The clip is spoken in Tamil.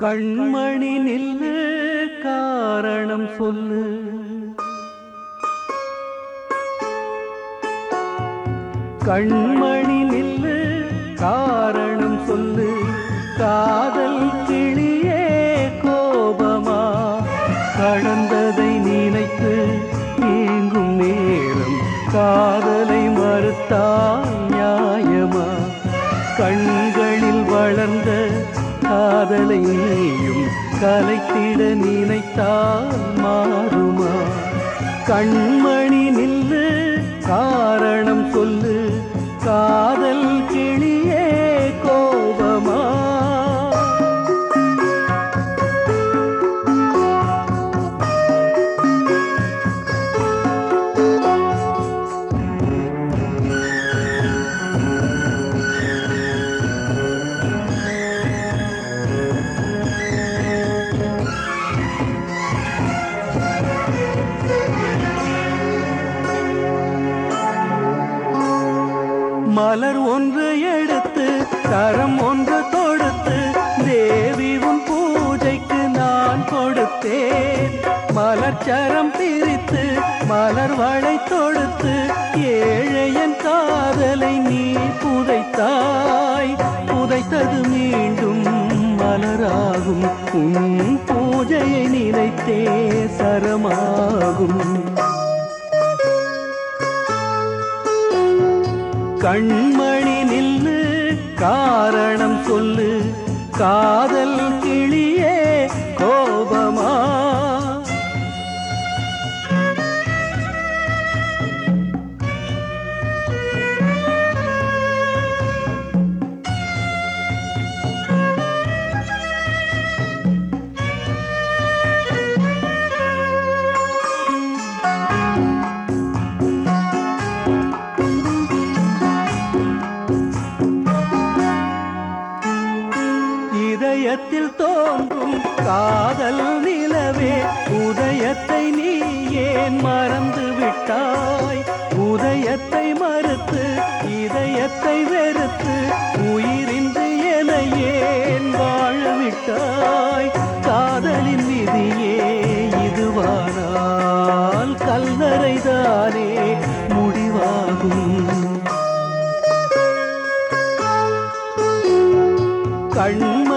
கண்மணி நில்லு காரணம் சொல்லு. கண்மணி நில்லு காரணம் சொல்லு. காதல் கிளியே கோபமா? கடந்ததை நினைத்து ஏங்கும் நேரம் காதலை மறுத்தால் நியாயமா? கண்களில் வளர்ந்த காதலை நீயும் கலைத்திட நினைத்தால் மாறுமா? கண்மணி நில்லு காரணம் சொல்லு. காதல் கிளியே கோபமா? மலர் ஒன்று எடுத்து கரம் ஒன்று தொடுத்து தேவி உன் பூஜைக்கு நான் கொடுத்தேன். மலர்ச்சரம் பிரித்து மலர் வளை தொடுத்து ஏழையன் காதலை நீ புதைத்தாய். புதைத்தது மீண்டும் மலராகும். உன் பூஜையை நினைத்தே சரமாகும். கண்மணி நில்லு காரணம் சொல்லு. காதல் கிளியே கோபமா? இதயத்தில் தோன்றும் காதல் நிலவே, உதயத்தை நீ ஏன் மறந்து விட்டாய்? உதயத்தை மறுத்து இதயத்தை வெறுத்து உயிரின்றி என ஏன் வாழ விட்டாய்? காதலின் விதியே இதுவானால் கல்லறைதானே முடிவாகும். கண்மணி